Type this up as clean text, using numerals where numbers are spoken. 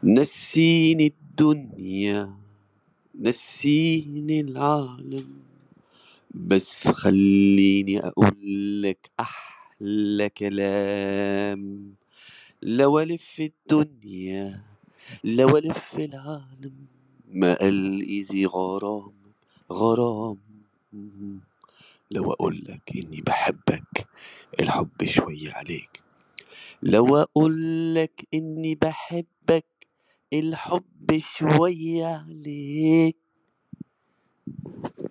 نسيني الدنيا، نسيني العالم، بس خليني أقولك أحلى كلام. لو ألف الدنيا، لو ألف العالم، ما قال إيزي غرام، غرام. لو أقولك إني بحبك، الحب شوية عليك. لو أقولك إني بحبك، الحب شوية عليك.